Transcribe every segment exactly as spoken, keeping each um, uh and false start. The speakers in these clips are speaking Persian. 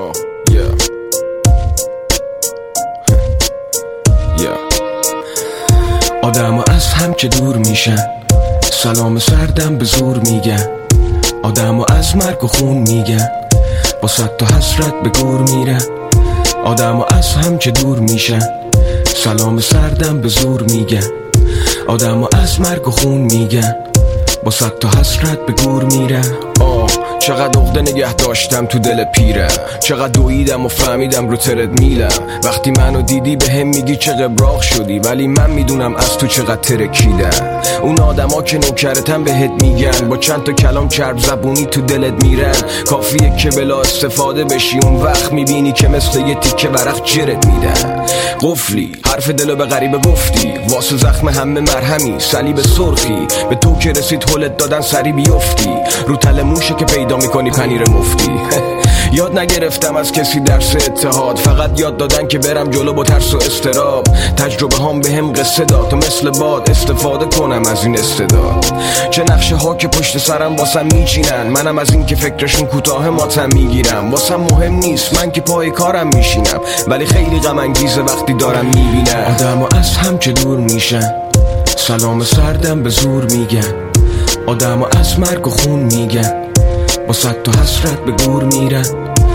Oh, yeah. Yeah. آدم از هم که دور میشن، سلام سردم به زور میگن. آدم از مرگ و خون میگن، با صد تا حسرت به گور میرن. آدم از هم که دور میشن، سلام سردم به زور میگن. آدم از مرگ و خون میگن، با صد تا حسرت به گور میرن. آه چقدر عقده نگه داشتم تو دل پیرم، چقدر دویدم و فهمیدم رو ترد میلم. وقتی منو دیدی به هم میگی چه قبراق شدی، ولی من میدونم از تو چقدر ترکیدم. اون آدما که نوکرتن بهت میگن، با چند تا کلام چرب زبونی تو دلت میرن. کافیه که بلا استفاده بشی، اون وقت میبینی که مثل یه تیکه ورق جرت میدن. قفلی حرف دلو به غریبه گفتی، واسه زخم همه مرهمی صلیب سرخی. به تو که رسید هلت دادن سری بیفتی، رو تل موشه که پیدا میکنی پنیر مفتی. یاد نگرفتم از کسی درس اتحاد، فقط یاد دادن که برم جلو با ترس و استراب. تجربه هام به هم قصه داد تا مثل باد استفاده کنم از این استعداد. چه نقشه ها که پشت سرم واسم میچینن، منم از این که فکرشون کوتاه ماتم میگیرم. واسم مهم نیست من که پای کارم میشینم، ولی خیلی غم انگیزه وقتی دارم میبینم آدمو از هم که دور میشن، سلام سردم به زور میگن. آدمو از مرگ و خون میگن، با صد تا حسرت به گور میرن.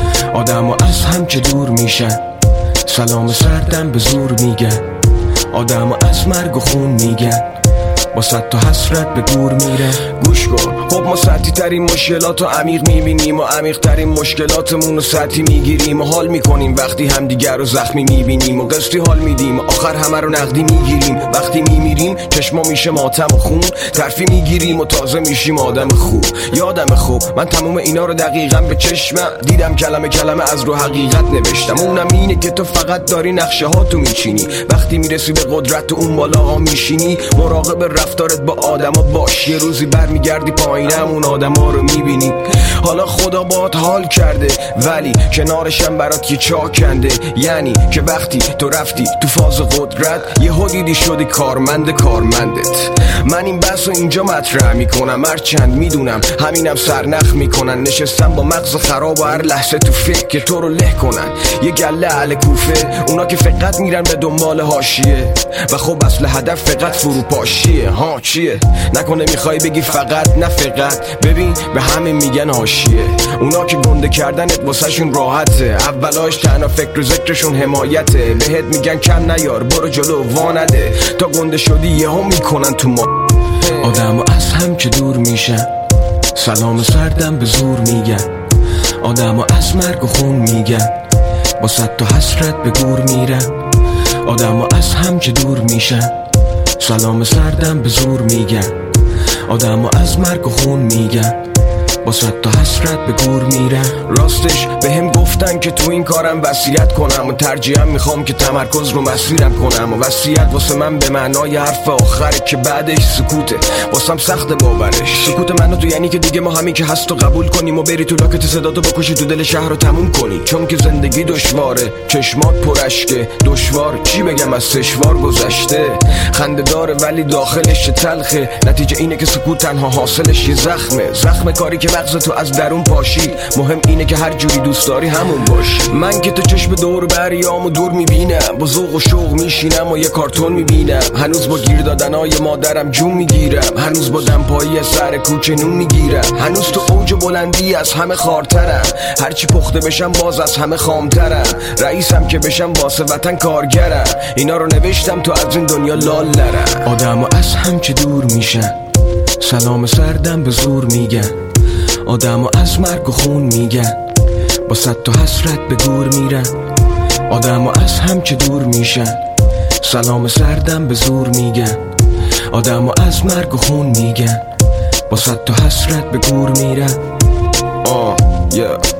آدمو از هم که دور میشن، سلام سردم به زور میگن. آدمو از مرگ و خون میگن، با صد تا حسرت به گور میره. گوش کن خب ما سطحی ترین مشکلات رو عمیق میبینیم و عمیق ترین مشکلاتمون رو سطحی میگیریم و حال میکنیم وقتی همدیگر رو زخمی میبینیم و قسطی حال میدیم و آخر همه رو نقدی میگیریم. وقتی میمیریم چشما میشه ماتم و خون، ترفی میگیریم و تازه میشیم آدم خوب. یادم خوب من تموم اینا رو دقیقا به چشمم دیدم، کلمه کلمه از رو حقیقت نوشتم. اونم اینه که تو فقط داری نقشه ها تو میچینی، وقتی میرسی به قدرت تو اون بالا ها میشینی. مراقب رفتارت با آدما باش، یه روزی برمیگردی پایینم اون آدما رو میبینی. حالا خدا باهات حال کرده ولی کنارشم برات یه چاک کنده. یعنی که وقتی تو رفتی تو فاز قدرت، یه دیدی شدی کارمند کارمندت. من این بحث رو اینجا مطرح میکنم، هرچند میدونم همینم سرنخ میکنن. نشستم با مغز خراب و هر لحظه تو فکر که تو رو له کنن. یه گله اهل کوفه، اونا که فقط میرن به دنبال حاشیه و خب اصل هدف فقط فروپاشیه. ها چیه؟ نکنه میخوای بگی فقط؟ نه فقط، ببین به همه میگن حاشیه. اونا که گنده کردنت واسه شون راحته، اولاش تنها فکر و ذکرشون حمایته. بهت میگن کم نیار برو جلو وانده، تا گنده شدی یه هم میکنن تو ما. آدمو از هم که دور میشن، سلام سردم به زور میگن. آدمو از مرگ و خون میگن، با صد تا حسرت به گور میرن. آدمو از هم که دور میشن، سلام سردم به زور میگن. آدمو از مرگ و خون میگن، با صد تا حسرت به گور میرن. راستش به هم گفتن که تو این کارم وصیت کنم و ترجیحاً میخوام که تمرکز رو مسیرم کنم. و وصیت واسه من به معنای حرف آخره که بعدش سکوته، واسم سخت باورش. سکوت منو تو یعنی که دیگه ما همین که هست و قبول کنیم و بری تو لاکت صداتو بکشی تو دل شهر رو تموم کنی. چون که زندگی دشواره، چشمات پرشکه، دشوار چی بگم از سشوار گذشته. خنده داره ولی داخلش تلخه، نتیجه اینه که سکوت تنها حاصلش یه زخمه. زخم کاری که مغز تو از درون پاشید. مهم اینه که هر جوری دوست داری همون باش. من که تو چشم دور بریامو دور میبینم، با ذوق و شوق میشینم و یه کارتون میبینم. هنوز با گیر دادنای مادرم جون میگیرم، هنوز با دمپایی سر کوچه نون میگیرم. هنوز تو اوج بلندی از همه خارترم، هرچی پخته بشم باز از همه خامترم. رئیسم که بشم واسه وطن کارگرم، اینا رو نوشتم تو از این دنیا لال نرم. آدمو از هم که دور میشن، سلام سردم به زور میگن. آدمو از مرگ و خون میگن، با صد تا حسرت به گور میرن. آدمو از هم که دور میشن، سلام سردم به زور میگن. آدمو از مرگ و خون میگن، با صد تا حسرت به گور میرن. آه yeah.